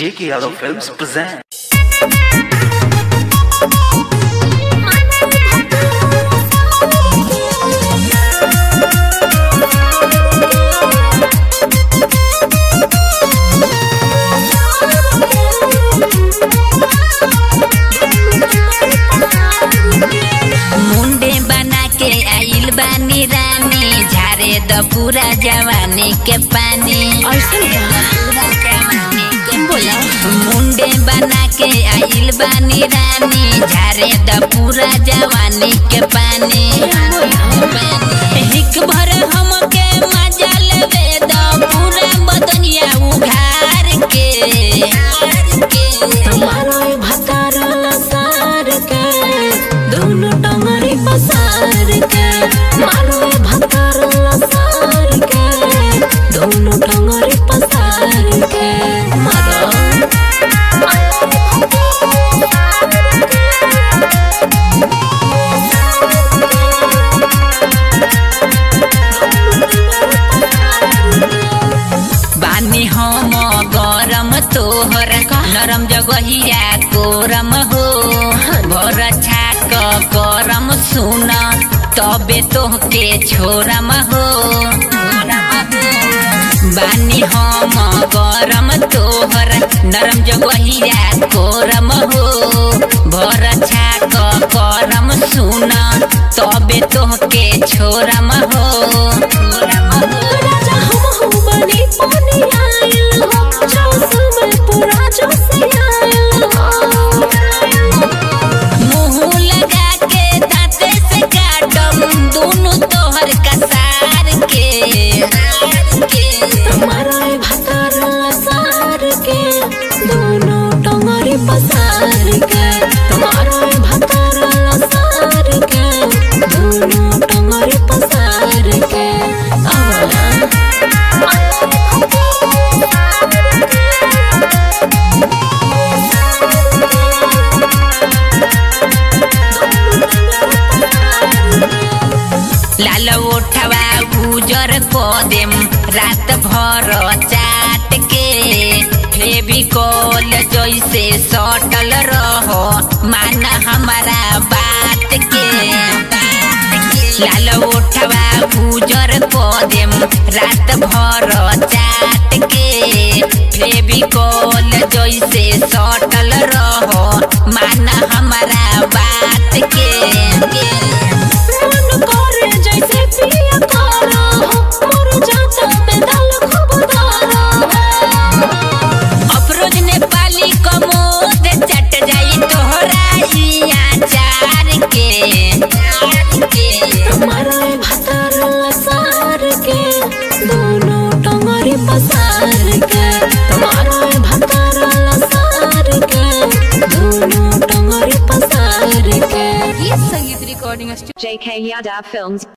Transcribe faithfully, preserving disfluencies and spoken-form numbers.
J K Yadav Films present. मुंडे बना के आइल बानी रानी, झारे द पूरा जवानी के पानी। मुंडे बना के आइल बानी रानी, झारे द पूरा जवानी के पानी। हिक भर हमके मजा लेवे द पूरा बदनिया उघार के। तुम्हारो भतार सार के दोनों टंगरी पसार के, मारो भतार सार के दोनों टंगरी पसार के मारो। बानी हम गरम तोहर नरम जगहिया कोरम हो, भर छाक करम सुन तबे तोहके छोरम हो। बानी हम गरम तोहर नरम जगहिया कोरम हो, भर छाक करम सुन तबे तोहके छोरम हो। राजा हम हो बनी पानी आयल हो, जोश में पूरा जोश आयल हो। मुँह लगा के दांते से काटम दोनों तोहर कसार के। तुम्हारा भतार सार के दोनों टंगरी पसार के, तुम्हारा भतार सार के दोनों टंगरी पसार के। आवला लाल ओठवा गुजर को देम रात भर चाट के, फेविकोल जैसे सटल रहो मान हमारा बात के। लाल ओठवा गुजर को देम रात भर चाट के, फेविकोल जैसे सटल रहो मान हमारा बात के। मन करे जैसे पिया तारा हो, मोर जाता में दाल खूब धारा हो। अफरोज नेपाली कमोद चट जाई तोहरा ई आचार के। तुम्हारा भतार सार के दोनों टंगरी पसार के, तुम्हारा भतार सार के दोनों टंगरी पसार के। J K Yadav Films